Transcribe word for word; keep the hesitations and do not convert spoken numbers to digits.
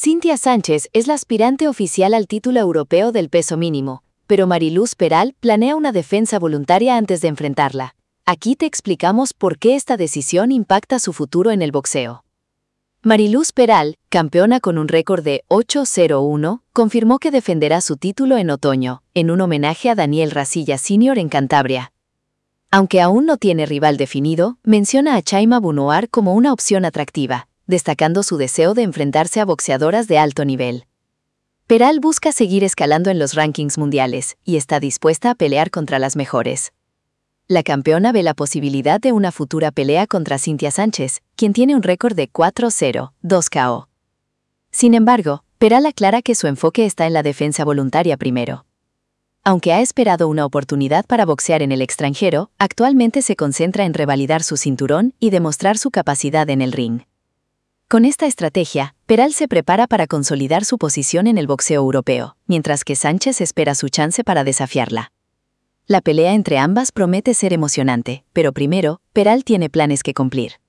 Cynthia Sánchez es la aspirante oficial al título europeo del peso mínimo, pero Mariluz Peral planea una defensa voluntaria antes de enfrentarla. Aquí te explicamos por qué esta decisión impacta su futuro en el boxeo. Mariluz Peral, campeona con un récord de ocho cero uno, confirmó que defenderá su título en otoño, en un homenaje a Daniel Rasilla senior en Cantabria. Aunque aún no tiene rival definido, menciona a Chaima Bunoar como una opción atractiva, destacando su deseo de enfrentarse a boxeadoras de alto nivel. Peral busca seguir escalando en los rankings mundiales y está dispuesta a pelear contra las mejores. La campeona ve la posibilidad de una futura pelea contra Cynthia Sánchez, quien tiene un récord de cuatro cero dos K O. Sin embargo, Peral aclara que su enfoque está en la defensa voluntaria primero. Aunque ha esperado una oportunidad para boxear en el extranjero, actualmente se concentra en revalidar su cinturón y demostrar su capacidad en el ring. Con esta estrategia, Peral se prepara para consolidar su posición en el boxeo europeo, mientras que Sánchez espera su chance para desafiarla. La pelea entre ambas promete ser emocionante, pero primero, Peral tiene planes que cumplir.